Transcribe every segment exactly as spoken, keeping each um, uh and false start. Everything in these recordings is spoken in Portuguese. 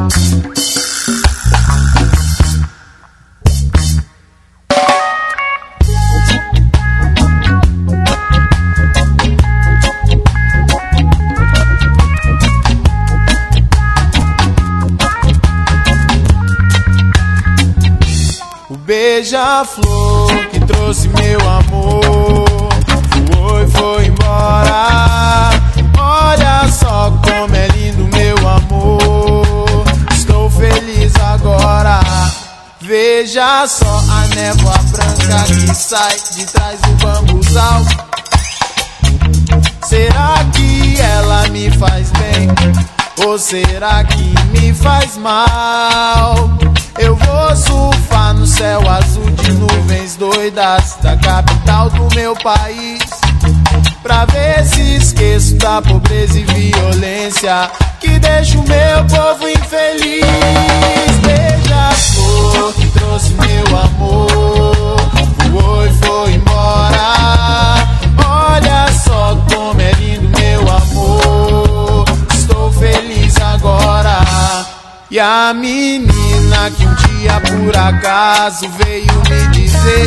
Beija-flor que trouxe meu amor foi, foi embora. Olha só como é lindo meu amor. Estou feliz agora. Veja só a névoa branca que sai de trás do bambuzal. Será que ela me faz bem? Ou será que me faz mal? Eu vou surfar no céu azul de nuvens doidas da capital do meu país, pra ver se esqueço da pobreza e violência que deixa o meu povo infeliz. Beija-flor que trouxe meu amor foi, foi embora. Olha só como é lindo meu amor. Estou feliz agora. E a menina que um dia por acaso veio me dizer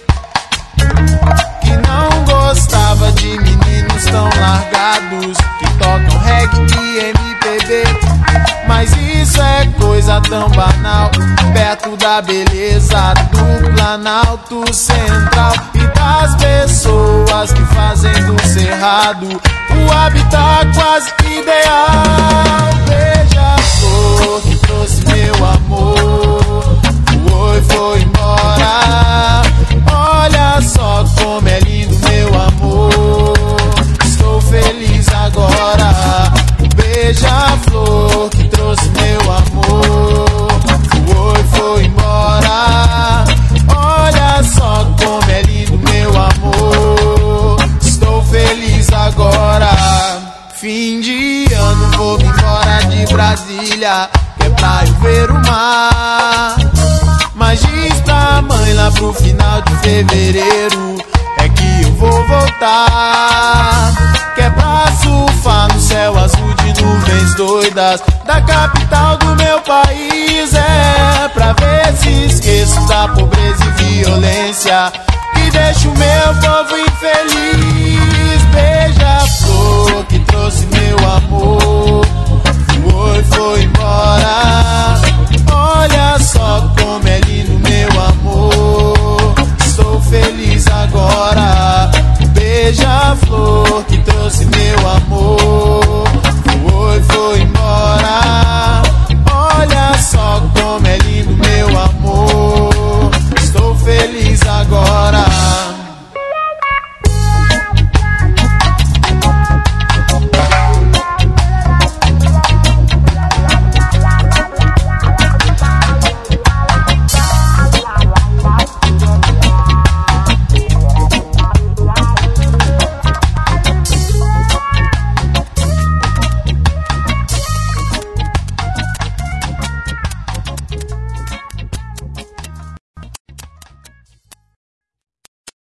que não gostava de meninos tão largados que tocam reggae e M P B. Mas isso é coisa tão banal perto da beleza do Planalto Central e das pessoas que fazem do Cerrado o habitat quase ideal. Beija-flor que trouxe meu amor foi, foi embora. Olha só como é lindo meu amor. Estou feliz agora. Beija-flor que trouxe meu amor foi, foi embora. Olha só como é lindo meu amor. Estou feliz agora. Fim de ano vou me embora de Brasília, que é pra eu ver o mar. Mas diz pra mãe lá pro final de fevereiro é que eu vou voltar, que é pra surfar no céu azul de nuvens doidas da capital do meu país. É pra ver se esqueço da pobreza e violência que deixa o meu povo